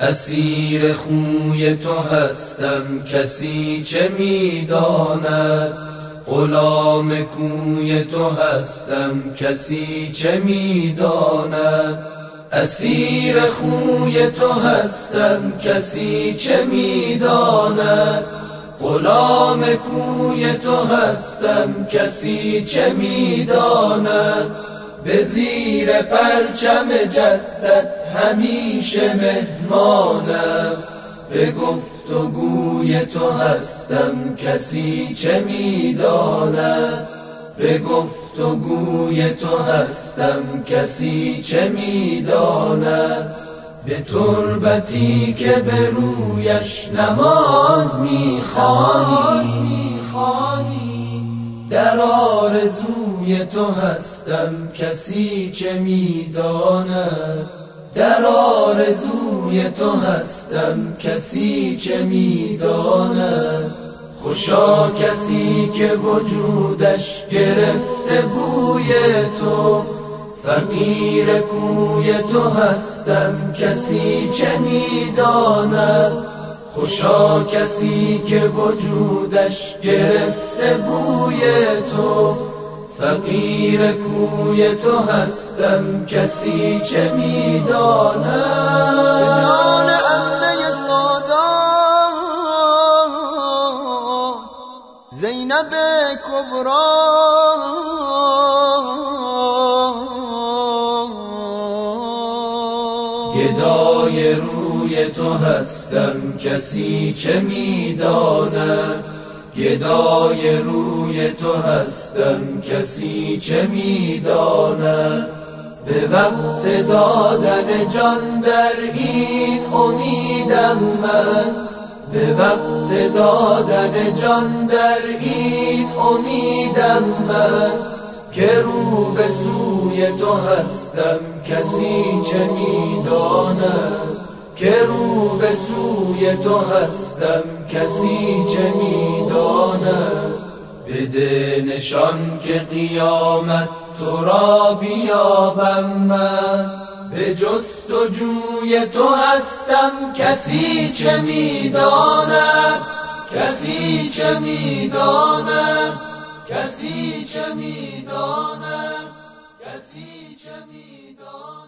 اسیر خوی تو هستم کسی چه میداند، غلام کوی تو هستم کسی چه میداند. اسیر خوی تو هستم کسی چه میداند، غلام کوی تو هستم کسی چه میداند. به زیر پرچم جدت همیشه مهمانم، به گفت و گوی تو هستم کسی چه میداند، به گفت و گوی تو هستم کسی چه میداند. به تربتی که به رویش نماز میخوانی، در آرزوی تو هستم کسی چه میداند، در آرزوی تو هستم کسی چه میداند. خوشا کسی که وجودش گرفته بوی تو، فقیر کوی تو هستم کسی چه میداند. خوشا کسی که وجودش گرفته بوی تو، فقیر کوی تو هستم کسی چه میداند. به جان عمه سادات زینب کبری، گدای روی تو هستم کسی چه میداند، گدای روی تو هستم کسی چه میداند. به وقت دادن جان در این امیدم من، به وقت دادن جان در این امیدم من. که رو به سوی تو هستم کسی چه میداند، که رو به سوی تو هستم کسی چه میداند. بده نشان که قیامت تو را بیابم من، به جستجوی تو هستم کسی چه میداند، کسی چه میداند، کسی چه میداند، کسی چه میداند.